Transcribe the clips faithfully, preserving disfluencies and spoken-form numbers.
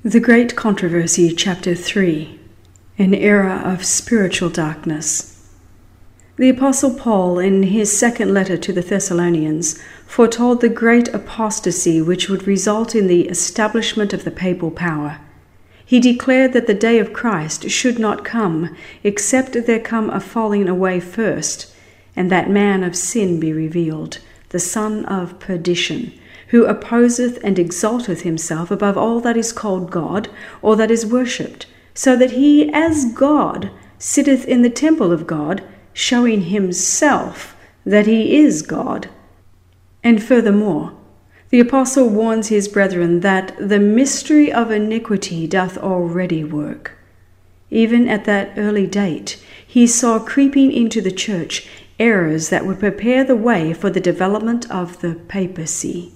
The Great Controversy, Chapter three, An Era of Spiritual Darkness. The Apostle Paul, in his second letter to the Thessalonians, foretold the great apostasy which would result in the establishment of the papal power. He declared that the day of Christ should not come, except there come a falling away first, and that man of sin be revealed, the son of perdition, who opposeth and exalteth himself above all that is called God, or that is worshipped, so that he as God sitteth in the temple of God, showing himself that he is God. And furthermore, the apostle warns his brethren that the mystery of iniquity doth already work. Even at that early date, he saw creeping into the church errors that would prepare the way for the development of the papacy.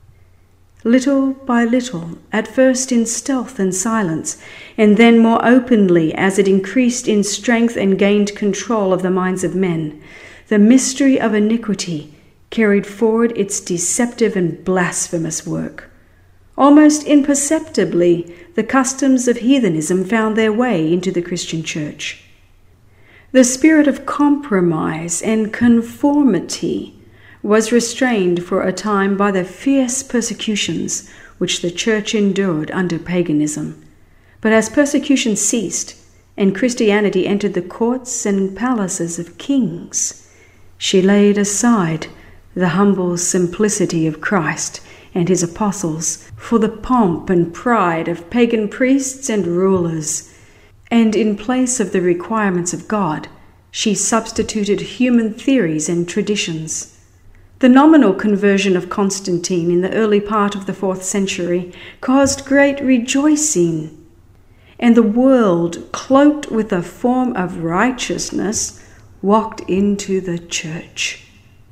Little by little, at first in stealth and silence, and then more openly as it increased in strength and gained control of the minds of men, the mystery of iniquity carried forward its deceptive and blasphemous work. Almost imperceptibly, the customs of heathenism found their way into the Christian church. The spirit of compromise and conformity was restrained for a time by the fierce persecutions which the church endured under paganism. But as persecution ceased, and Christianity entered the courts and palaces of kings, she laid aside the humble simplicity of Christ and his apostles for the pomp and pride of pagan priests and rulers, and in place of the requirements of God, she substituted human theories and traditions. The nominal conversion of Constantine in the early part of the fourth century caused great rejoicing, and the world, cloaked with a form of righteousness, walked into the church.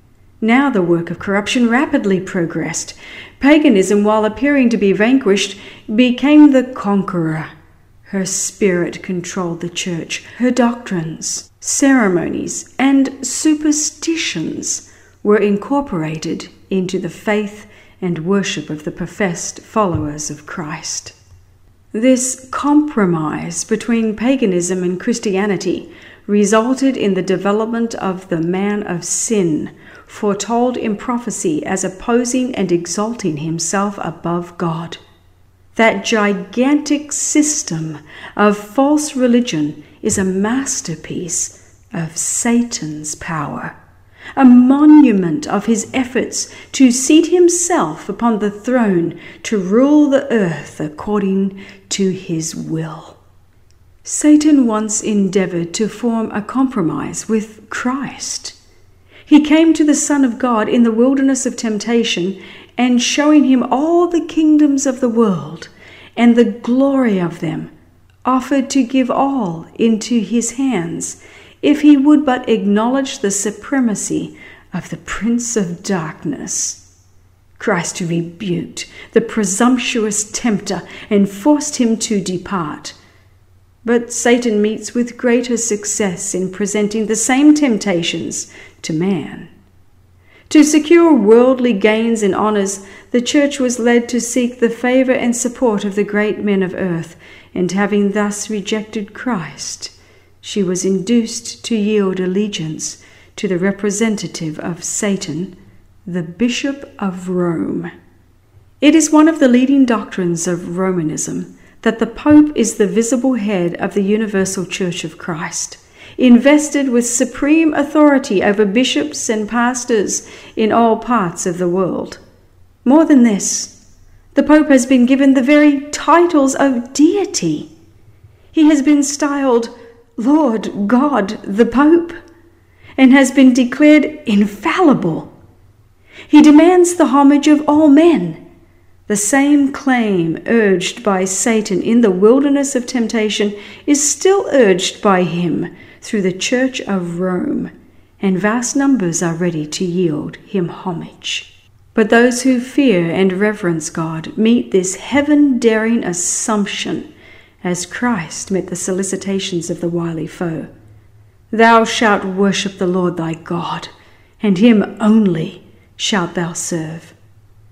Now the work of corruption rapidly progressed. Paganism, while appearing to be vanquished, became the conqueror. Her spirit controlled the church. Her doctrines, ceremonies, and superstitions were incorporated into the faith and worship of the professed followers of Christ. This compromise between paganism and Christianity resulted in the development of the man of sin, foretold in prophecy as opposing and exalting himself above God. That gigantic system of false religion is a masterpiece of Satan's power, a monument of his efforts to seat himself upon the throne to rule the earth according to his will. Satan once endeavored to form a compromise with Christ. He came to the Son of God in the wilderness of temptation, and showing him all the kingdoms of the world and the glory of them, offered to give all into his hands, if he would but acknowledge the supremacy of the Prince of Darkness. Christ rebuked the presumptuous tempter and forced him to depart. But Satan meets with greater success in presenting the same temptations to man. To secure worldly gains and honors, the church was led to seek the favor and support of the great men of earth, and having thus rejected Christ, she was induced to yield allegiance to the representative of Satan, the Bishop of Rome. It is one of the leading doctrines of Romanism that the Pope is the visible head of the universal Church of Christ, invested with supreme authority over bishops and pastors in all parts of the world. More than this, the Pope has been given the very titles of deity. He has been styled Lord God the Pope, and has been declared infallible. He demands the homage of all men. The same claim urged by Satan in the wilderness of temptation is still urged by him through the Church of Rome, and vast numbers are ready to yield him homage. But those who fear and reverence God meet this heaven-daring assumption as Christ met the solicitations of the wily foe. Thou shalt worship the Lord thy God, and him only shalt thou serve.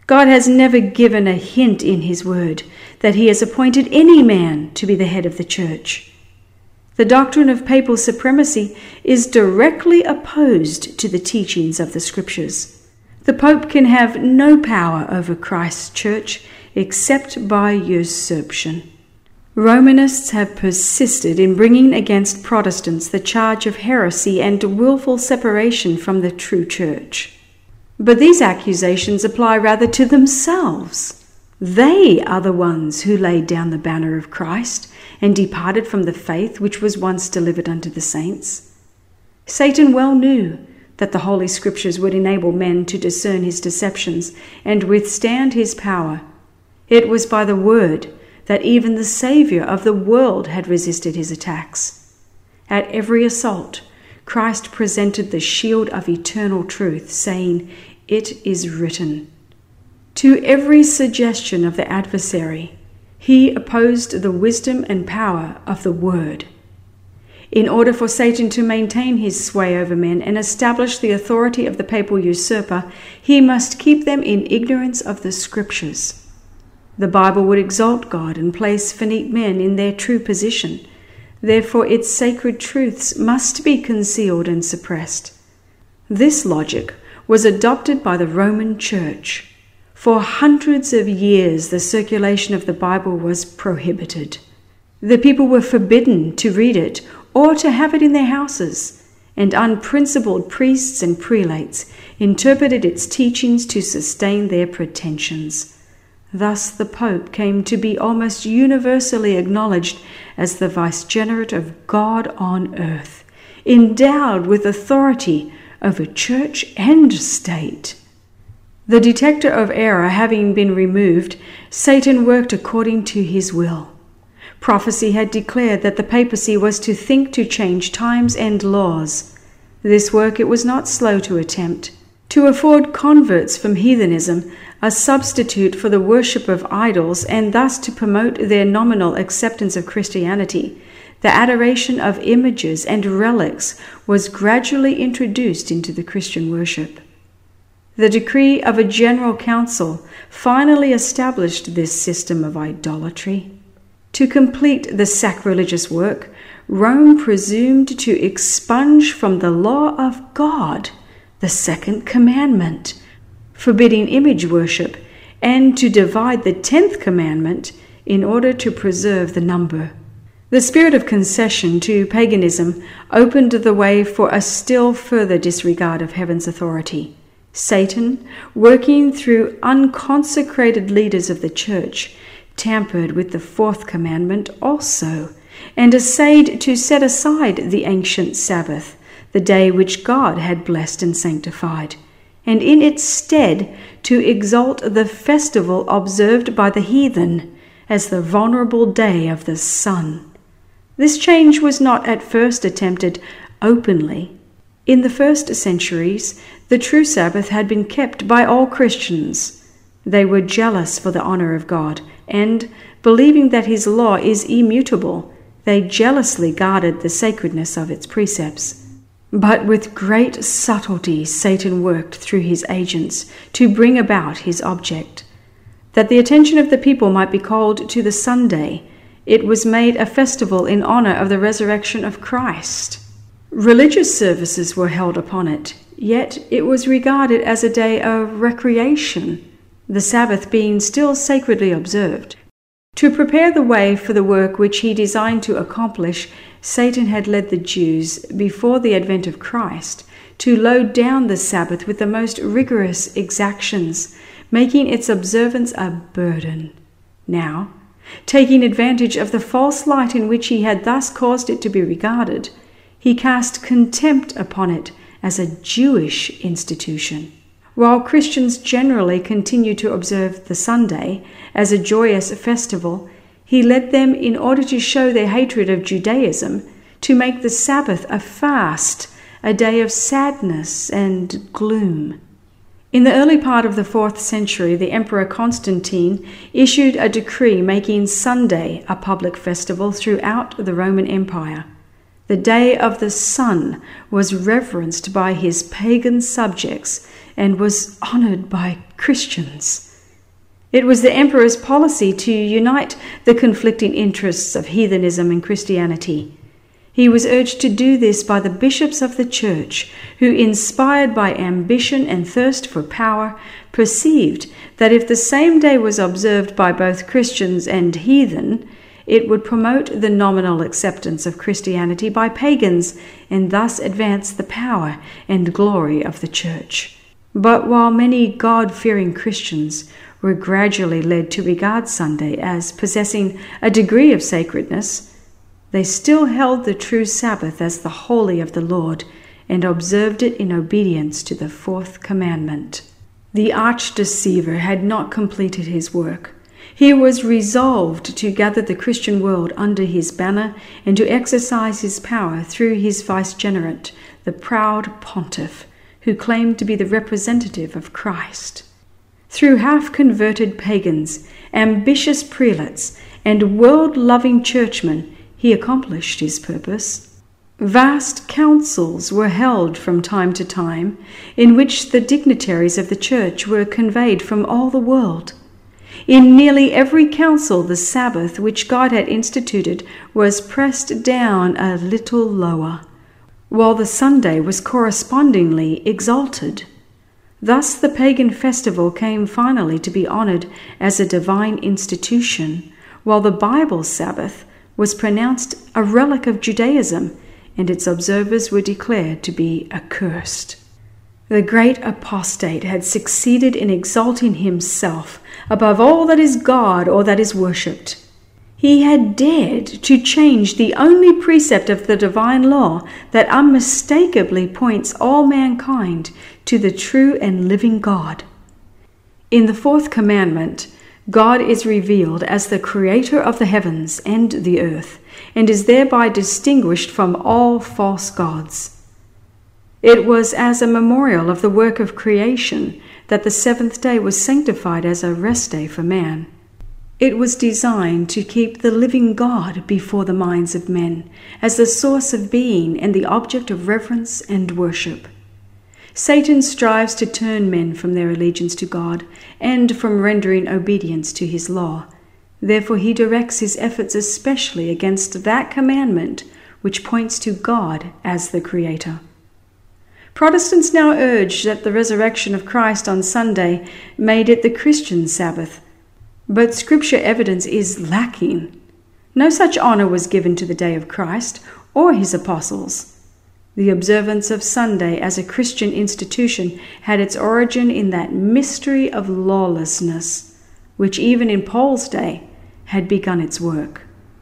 God has never given a hint in his word that he has appointed any man to be the head of the church. The doctrine of papal supremacy is directly opposed to the teachings of the Scriptures. The Pope can have no power over Christ's church except by usurpation. Romanists have persisted in bringing against Protestants the charge of heresy and willful separation from the true church. But these accusations apply rather to themselves. They are the ones who laid down the banner of Christ and departed from the faith which was once delivered unto the saints. Satan well knew that the Holy Scriptures would enable men to discern his deceptions and withstand his power. It was by the word that even the Saviour of the world had resisted his attacks. At every assault, Christ presented the shield of eternal truth, saying, "It is written." To every suggestion of the adversary, he opposed the wisdom and power of the Word. In order for Satan to maintain his sway over men and establish the authority of the papal usurper, he must keep them in ignorance of the Scriptures. The Bible would exalt God and place finite men in their true position. Therefore, its sacred truths must be concealed and suppressed. This logic was adopted by the Roman Church. For hundreds of years, the circulation of the Bible was prohibited. The people were forbidden to read it or to have it in their houses, and unprincipled priests and prelates interpreted its teachings to sustain their pretensions. Thus the Pope came to be almost universally acknowledged as the vicegerent of God on earth, endowed with authority over church and state. The detector of error having been removed, Satan worked according to his will. Prophecy had declared that the papacy was to think to change times and laws. This work it was not slow to attempt. To afford converts from heathenism a substitute for the worship of idols, and thus to promote their nominal acceptance of Christianity, the adoration of images and relics was gradually introduced into the Christian worship. The decree of a general council finally established this system of idolatry. To complete the sacrilegious work, Rome presumed to expunge from the law of God the second commandment, forbidding image worship, and to divide the tenth commandment in order to preserve the number. The spirit of concession to paganism opened the way for a still further disregard of heaven's authority. Satan, working through unconsecrated leaders of the church, tampered with the fourth commandment also, and essayed to set aside the ancient Sabbath, the day which God had blessed and sanctified, and in its stead to exalt the festival observed by the heathen as the venerable day of the sun. This change was not at first attempted openly. In the first centuries, the true Sabbath had been kept by all Christians. They were jealous for the honor of God, and, believing that his law is immutable, they jealously guarded the sacredness of its precepts. But with great subtlety Satan worked through his agents to bring about his object. That the attention of the people might be called to the Sunday, it was made a festival in honor of the resurrection of Christ. Religious services were held upon it, yet it was regarded as a day of recreation, the Sabbath being still sacredly observed. To prepare the way for the work which he designed to accomplish, Satan had led the Jews, before the advent of Christ, to load down the Sabbath with the most rigorous exactions, making its observance a burden. Now, taking advantage of the false light in which he had thus caused it to be regarded, he cast contempt upon it as a Jewish institution. While Christians generally continued to observe the Sunday as a joyous festival, he led them, in order to show their hatred of Judaism, to make the Sabbath a fast, a day of sadness and gloom. In the early part of the fourth century, the Emperor Constantine issued a decree making Sunday a public festival throughout the Roman Empire. The day of the sun was reverenced by his pagan subjects and was honored by Christians. It was the emperor's policy to unite the conflicting interests of heathenism and Christianity. He was urged to do this by the bishops of the church, who, inspired by ambition and thirst for power, perceived that if the same day was observed by both Christians and heathen, it would promote the nominal acceptance of Christianity by pagans and thus advance the power and glory of the church. But while many God-fearing Christians were gradually led to regard Sunday as possessing a degree of sacredness, they still held the true Sabbath as the holy of the Lord and observed it in obedience to the fourth commandment. The arch-deceiver had not completed his work. He was resolved to gather the Christian world under his banner and to exercise his power through his vicegerent, the proud pontiff, who claimed to be the representative of Christ. Through half-converted pagans, ambitious prelates, and world-loving churchmen, he accomplished his purpose. Vast councils were held from time to time, in which the dignitaries of the church were conveyed from all the world. In nearly every council, the Sabbath which God had instituted was pressed down a little lower, while the Sunday was correspondingly exalted. Thus the pagan festival came finally to be honored as a divine institution, while the Bible Sabbath was pronounced a relic of Judaism, and its observers were declared to be accursed. The great apostate had succeeded in exalting himself above all that is God or that is worshipped. He had dared to change the only precept of the divine law that unmistakably points all mankind to the true and living God. In the fourth commandment, God is revealed as the creator of the heavens and the earth, and is thereby distinguished from all false gods. It was as a memorial of the work of creation that the seventh day was sanctified as a rest day for man. It was designed to keep the living God before the minds of men as the source of being and the object of reverence and worship. Satan strives to turn men from their allegiance to God and from rendering obedience to his law. Therefore he directs his efforts especially against that commandment which points to God as the Creator. Protestants now urge that the resurrection of Christ on Sunday made it the Christian Sabbath, but Scripture evidence is lacking. No such honor was given to the day of Christ or his apostles. The observance of Sunday as a Christian institution had its origin in that mystery of lawlessness, which even in Paul's day had begun its work.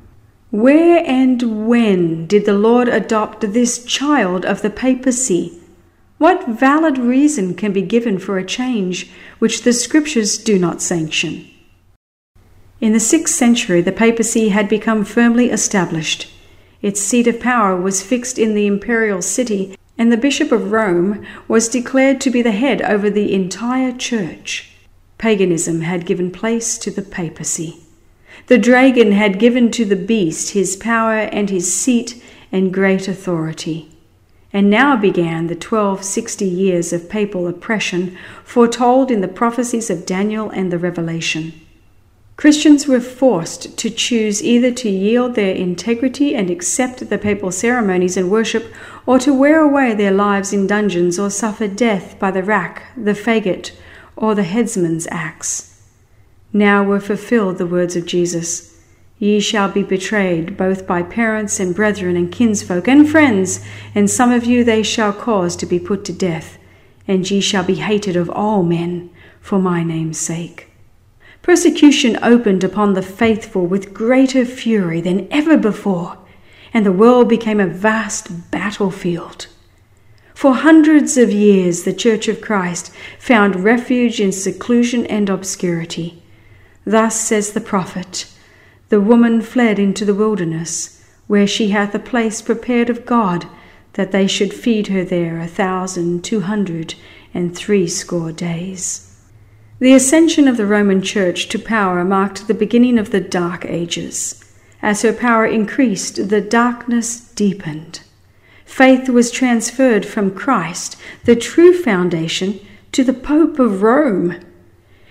Where and when did the Lord adopt this child of the papacy? What valid reason can be given for a change which the Scriptures do not sanction? In the sixth century, the papacy had become firmly established. Its seat of power was fixed in the imperial city, and the Bishop of Rome was declared to be the head over the entire church. Paganism had given place to the papacy. The dragon had given to the beast his power and his seat and great authority. And now began the twelve sixty years of papal oppression foretold in the prophecies of Daniel and the Revelation. Christians were forced to choose either to yield their integrity and accept the papal ceremonies and worship, or to wear away their lives in dungeons or suffer death by the rack, the faggot, or the headsman's axe. Now were fulfilled the words of Jesus, "Ye shall be betrayed both by parents and brethren and kinsfolk and friends, and some of you they shall cause to be put to death, and ye shall be hated of all men for my name's sake." Persecution opened upon the faithful with greater fury than ever before, and the world became a vast battlefield. For hundreds of years the Church of Christ found refuge in seclusion and obscurity. Thus says the prophet, "The woman fled into the wilderness, where she hath a place prepared of God, that they should feed her there a thousand two hundred and threescore days." The ascension of the Roman Church to power marked the beginning of the Dark Ages. As her power increased, the darkness deepened. Faith was transferred from Christ, the true foundation, to the Pope of Rome.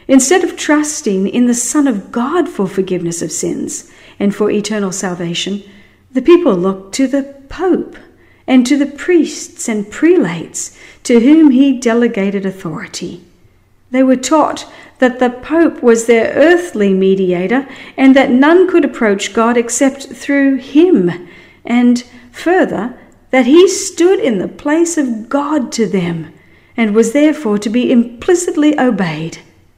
Instead of trusting in the Son of God for forgiveness of sins and for eternal salvation, the people looked to the Pope and to the priests and prelates to whom he delegated authority. They were taught that the Pope was their earthly mediator and that none could approach God except through him, and further, that he stood in the place of God to them and was therefore to be implicitly obeyed.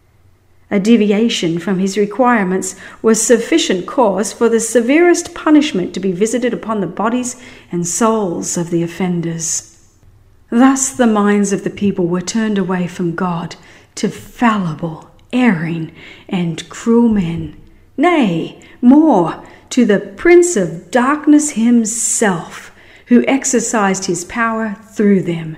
A deviation from his requirements was sufficient cause for the severest punishment to be visited upon the bodies and souls of the offenders. Thus the minds of the people were turned away from God to fallible, erring, and cruel men, nay, more, to the Prince of Darkness himself, who exercised his power through them.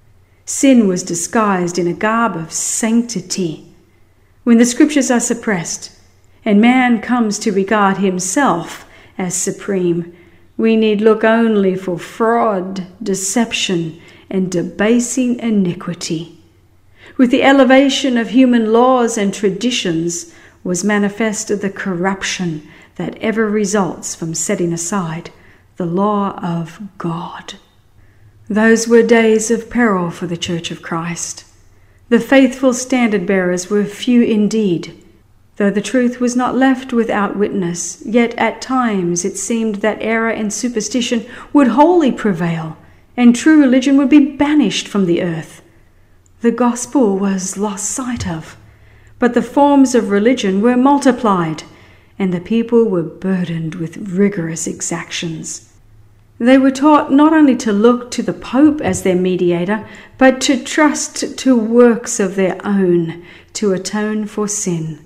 Sin was disguised in a garb of sanctity. When the scriptures are suppressed, and man comes to regard himself as supreme, we need look only for fraud, deception, and debasing iniquity. With the elevation of human laws and traditions was manifested the corruption that ever results from setting aside the law of God. Those were days of peril for the Church of Christ. The faithful standard-bearers were few indeed. Though the truth was not left without witness, yet at times it seemed that error and superstition would wholly prevail, and true religion would be banished from the earth. The gospel was lost sight of, but the forms of religion were multiplied, and the people were burdened with rigorous exactions. They were taught not only to look to the Pope as their mediator, but to trust to works of their own to atone for sin.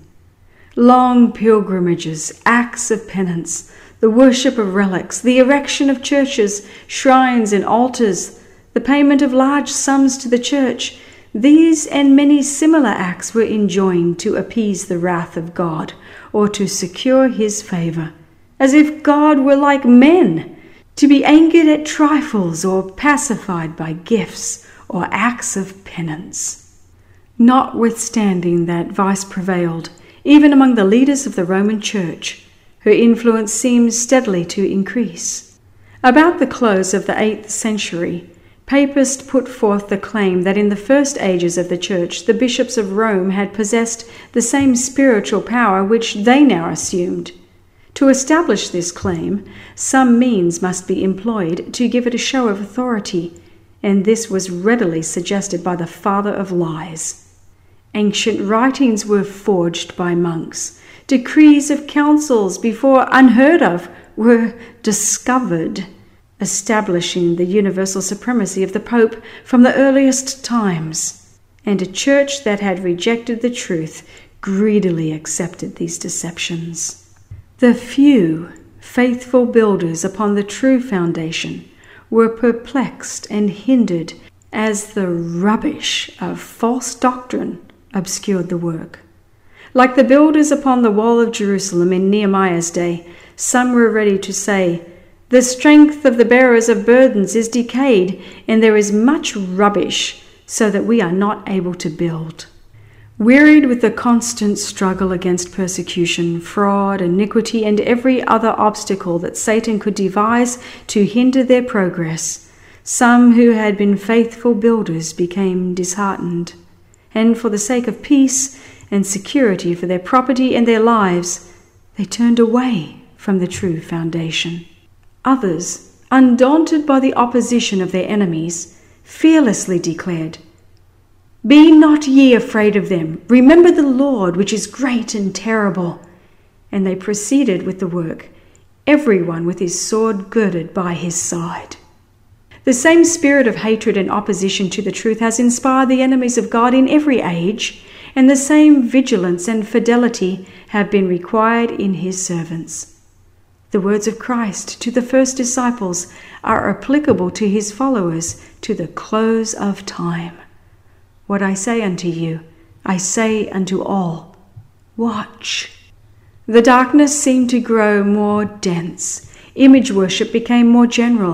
Long pilgrimages, acts of penance, the worship of relics, the erection of churches, shrines, and altars, the payment of large sums to the church, these and many similar acts were enjoined to appease the wrath of God or to secure his favor, as if God were like men, to be angered at trifles or pacified by gifts or acts of penance. Notwithstanding that vice prevailed, even among the leaders of the Roman Church, her influence seems steadily to increase. About the close of the eighth century, papists put forth the claim that in the first ages of the Church, the bishops of Rome had possessed the same spiritual power which they now assumed. To establish this claim, some means must be employed to give it a show of authority, and this was readily suggested by the father of lies. Ancient writings were forged by monks. Decrees of councils, before unheard of, were discovered, establishing the universal supremacy of the Pope from the earliest times. And a church that had rejected the truth greedily accepted these deceptions. The few faithful builders upon the true foundation were perplexed and hindered as the rubbish of false doctrine obscured the work. Like the builders upon the wall of Jerusalem in Nehemiah's day, some were ready to say, "The strength of the bearers of burdens is decayed, and there is much rubbish, so that we are not able to build." Wearied with the constant struggle against persecution, fraud, iniquity, and every other obstacle that Satan could devise to hinder their progress, some who had been faithful builders became disheartened, and for the sake of peace and security for their property and their lives, they turned away from the true foundation. Others, undaunted by the opposition of their enemies, fearlessly declared, "Be not ye afraid of them. Remember the Lord, which is great and terrible." And they proceeded with the work, everyone with his sword girded by his side. The same spirit of hatred and opposition to the truth has inspired the enemies of God in every age, and the same vigilance and fidelity have been required in his servants. The words of Christ to the first disciples are applicable to his followers to the close of time. "What I say unto you, I say unto all, watch." The darkness seemed to grow more dense. Image worship became more general.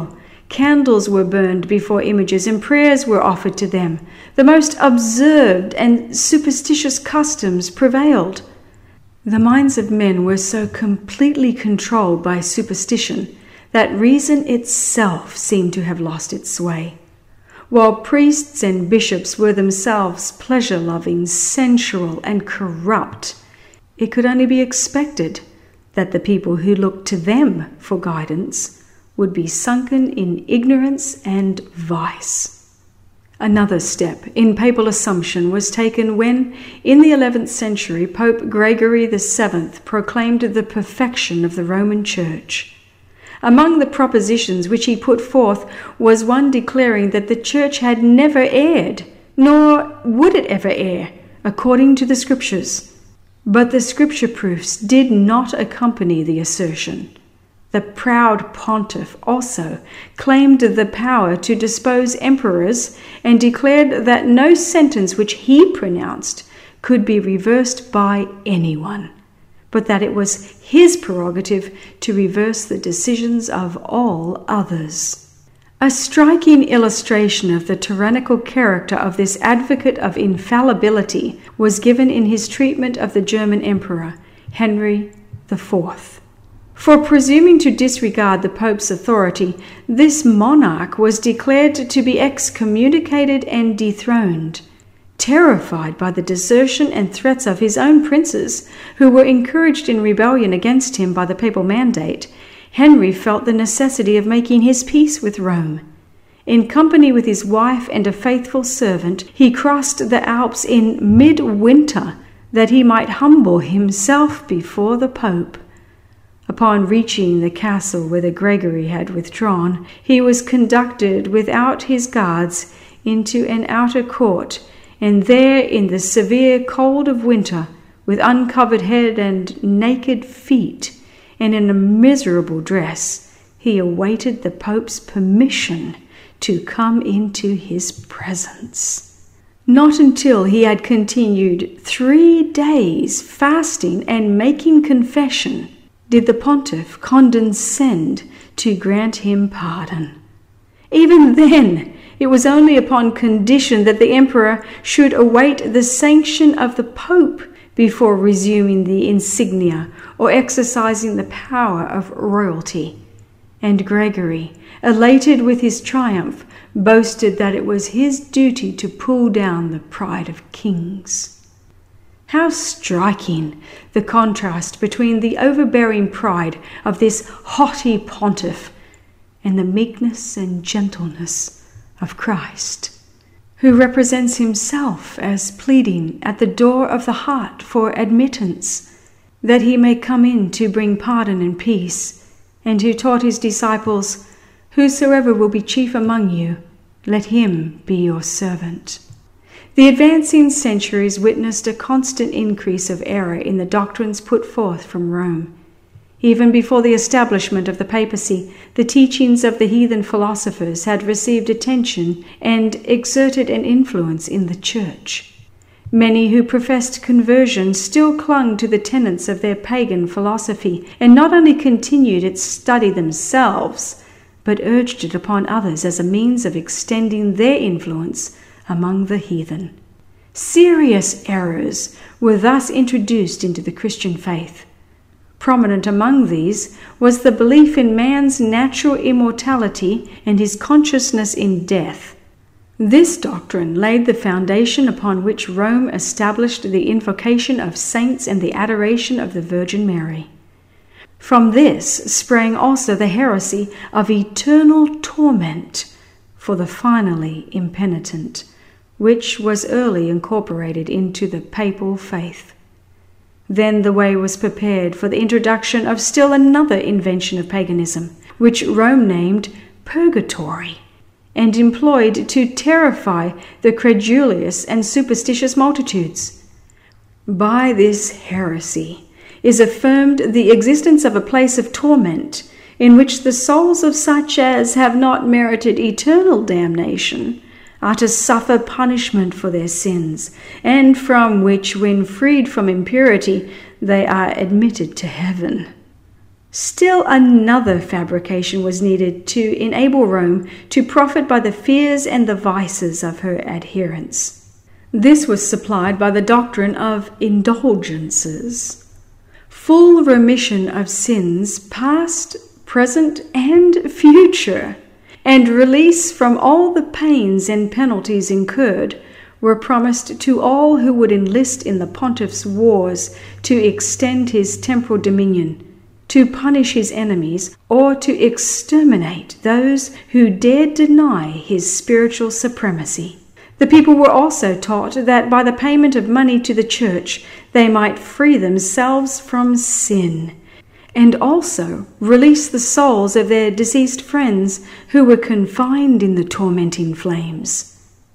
Candles were burned before images and prayers were offered to them. The most absurd and superstitious customs prevailed. The minds of men were so completely controlled by superstition that reason itself seemed to have lost its sway. While priests and bishops were themselves pleasure-loving, sensual, and corrupt, it could only be expected that the people who looked to them for guidance would be sunken in ignorance and vice. Another step in papal assumption was taken when, in the eleventh century, Pope Gregory the Seventh proclaimed the perfection of the Roman Church. Among the propositions which he put forth was one declaring that the Church had never erred, nor would it ever err, according to the Scriptures. But the Scripture proofs did not accompany the assertion. The proud pontiff also claimed the power to depose emperors and declared that no sentence which he pronounced could be reversed by anyone, but that it was his prerogative to reverse the decisions of all others. A striking illustration of the tyrannical character of this advocate of infallibility was given in his treatment of the German Emperor, Henry the Fourth. For presuming to disregard the Pope's authority, this monarch was declared to be excommunicated and dethroned. Terrified by the desertion and threats of his own princes, who were encouraged in rebellion against him by the papal mandate, Henry felt the necessity of making his peace with Rome. In company with his wife and a faithful servant, he crossed the Alps in mid-winter that he might humble himself before the Pope. Upon reaching the castle whither Gregory had withdrawn, he was conducted without his guards into an outer court, and there in the severe cold of winter, with uncovered head and naked feet, and in a miserable dress, he awaited the Pope's permission to come into his presence. Not until he had continued three days fasting and making confession did the pontiff condescend to grant him pardon. Even then, it was only upon condition that the emperor should await the sanction of the Pope before resuming the insignia or exercising the power of royalty. And Gregory, elated with his triumph, boasted that it was his duty to pull down the pride of kings. How striking the contrast between the overbearing pride of this haughty pontiff and the meekness and gentleness of Christ, who represents himself as pleading at the door of the heart for admittance, that he may come in to bring pardon and peace, and who taught his disciples, "Whosoever will be chief among you, let him be your servant." The advancing centuries witnessed a constant increase of error in the doctrines put forth from Rome. Even before the establishment of the papacy, the teachings of the heathen philosophers had received attention and exerted an influence in the Church. Many who professed conversion still clung to the tenets of their pagan philosophy, and not only continued its study themselves, but urged it upon others as a means of extending their influence among the heathen. Serious errors were thus introduced into the Christian faith. Prominent among these was the belief in man's natural immortality and his consciousness in death. This doctrine laid the foundation upon which Rome established the invocation of saints and the adoration of the Virgin Mary. From this sprang also the heresy of eternal torment for the finally impenitent, which was early incorporated into the papal faith. Then the way was prepared for the introduction of still another invention of paganism, which Rome named purgatory, and employed to terrify the credulous and superstitious multitudes. By this heresy is affirmed the existence of a place of torment, in which the souls of such as have not merited eternal damnation are to suffer punishment for their sins, and from which, when freed from impurity, they are admitted to heaven. Still another fabrication was needed to enable Rome to profit by the fears and the vices of her adherents. This was supplied by the doctrine of indulgences. Full remission of sins, past, present, and future, and release from all the pains and penalties incurred, were promised to all who would enlist in the pontiff's wars to extend his temporal dominion, to punish his enemies, or to exterminate those who dared deny his spiritual supremacy. The people were also taught that by the payment of money to the church, they might free themselves from sin, and also release the souls of their deceased friends who were confined in the tormenting flames.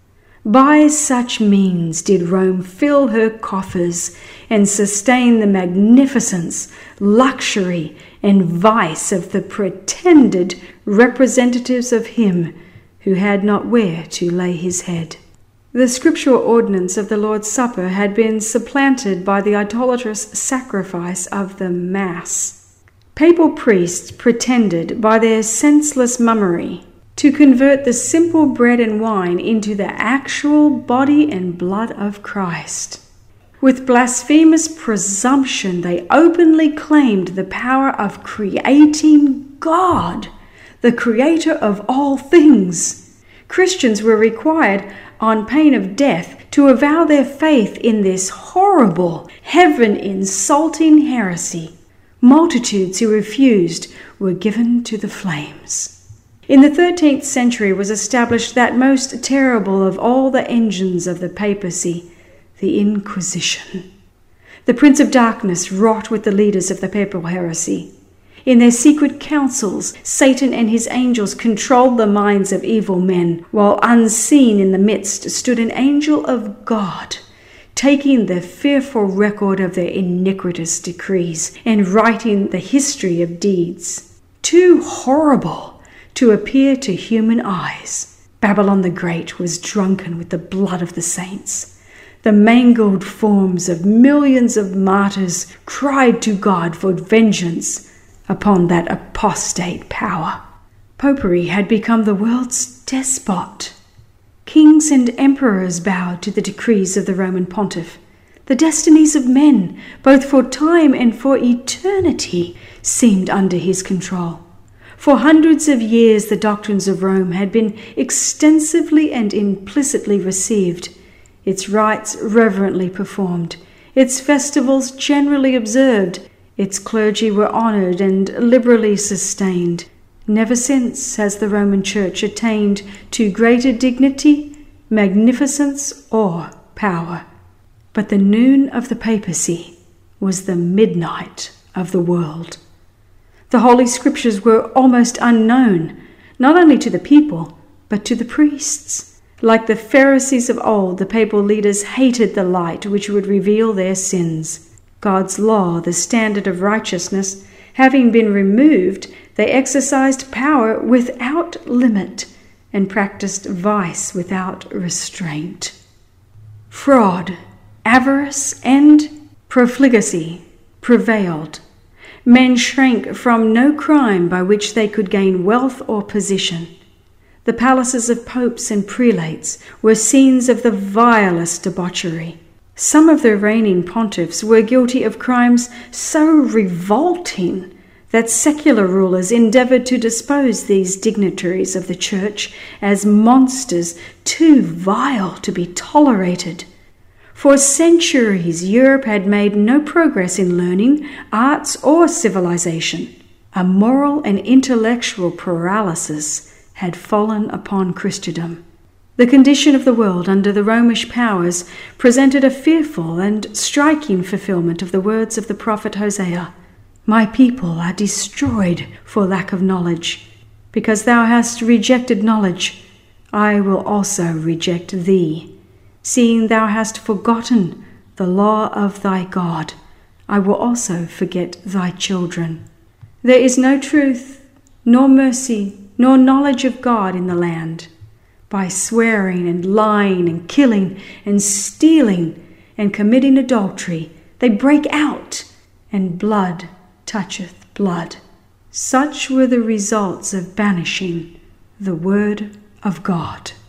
By such means did Rome fill her coffers and sustain the magnificence, luxury, and vice of the pretended representatives of him who had not where to lay his head. The scriptural ordinance of the Lord's Supper had been supplanted by the idolatrous sacrifice of the Mass. Papal priests pretended by their senseless mummery to convert the simple bread and wine into the actual body and blood of Christ. With blasphemous presumption, they openly claimed the power of creating God, the creator of all things. Christians were required, on pain of death, to avow their faith in this horrible, heaven-insulting heresy. Multitudes who refused were given to the flames. In the thirteenth century was established that most terrible of all the engines of the papacy, the Inquisition. The Prince of Darkness wrought with the leaders of the papal heresy. In their secret councils, Satan and his angels controlled the minds of evil men, while unseen in the midst stood an angel of God, taking the fearful record of their iniquitous decrees and writing the history of deeds too horrible to appear to human eyes. Babylon the Great was drunken with the blood of the saints. The mangled forms of millions of martyrs cried to God for vengeance upon that apostate power. Popery had become the world's despot. Kings and emperors bowed to the decrees of the Roman pontiff. The destinies of men, both for time and for eternity, seemed under his control. For hundreds of years the doctrines of Rome had been extensively and implicitly received, its rites reverently performed, its festivals generally observed, its clergy were honored and liberally sustained. Never since has the Roman Church attained to greater dignity, magnificence, or power. But the noon of the papacy was the midnight of the world. The Holy Scriptures were almost unknown, not only to the people, but to the priests. Like the Pharisees of old, the papal leaders hated the light which would reveal their sins. God's law, the standard of righteousness, having been removed, they exercised power without limit and practiced vice without restraint. Fraud, avarice, and profligacy prevailed. Men shrank from no crime by which they could gain wealth or position. The palaces of popes and prelates were scenes of the vilest debauchery. Some of the reigning pontiffs were guilty of crimes so revolting that secular rulers endeavored to dispose these dignitaries of the church as monsters too vile to be tolerated. For centuries, Europe had made no progress in learning, arts, or civilization. A moral and intellectual paralysis had fallen upon Christendom. The condition of the world under the Romish powers presented a fearful and striking fulfillment of the words of the prophet Hosea. My people are destroyed for lack of knowledge. Because thou hast rejected knowledge, I will also reject thee. Seeing thou hast forgotten the law of thy God, I will also forget thy children. There is no truth, nor mercy, nor knowledge of God in the land. By swearing and lying and killing and stealing and committing adultery, they break out, and blood toucheth blood. Such were the results of banishing the Word of God.